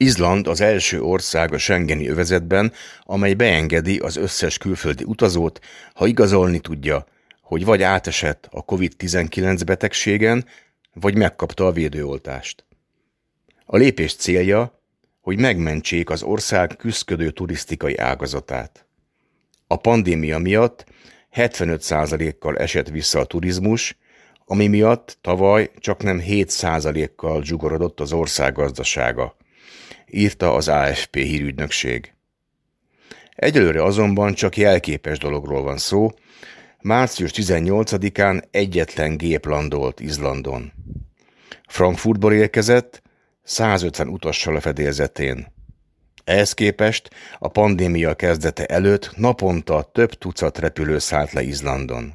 Izland az első ország a schengeni övezetben, amely beengedi az összes külföldi utazót, ha igazolni tudja, hogy vagy átesett a COVID-19 betegségen, vagy megkapta a védőoltást. A lépés célja, hogy megmentsék az ország küszködő turisztikai ágazatát. A pandémia miatt 75%-kal esett vissza a turizmus, ami miatt tavaly csaknem 7%-kal zsugorodott az ország gazdasága, írta az AFP hírügynökség. Egyelőre azonban csak jelképes dologról van szó. Március 18-án egyetlen gép landolt Izlandon. Frankfurtból érkezett, 150 utassal a fedélzetén. Ehhez képest a pandémia kezdete előtt naponta több tucat repülő szállt le Izlandon.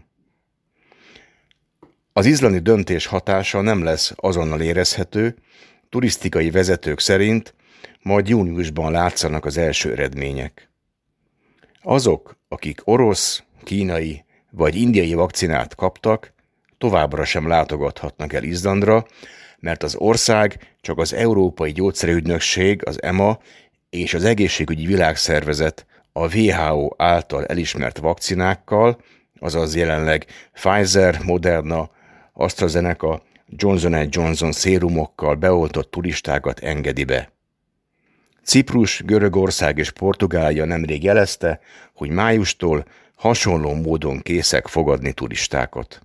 Az izlandi döntés hatása nem lesz azonnal érezhető, turisztikai vezetők szerint majd júniusban látszanak az első eredmények. Azok, akik orosz, kínai vagy indiai vakcinát kaptak, továbbra sem látogathatnak el Izlandra, mert az ország csak az Európai Gyógyszerügynökség, az EMA és az Egészségügyi Világszervezet, a WHO által elismert vakcinákkal, azaz jelenleg Pfizer, Moderna, AstraZeneca, Johnson & Johnson szérumokkal beoltott turistákat engedi be. Ciprus, Görögország és Portugália nemrég jelezte, hogy májustól hasonló módon készek fogadni turistákat.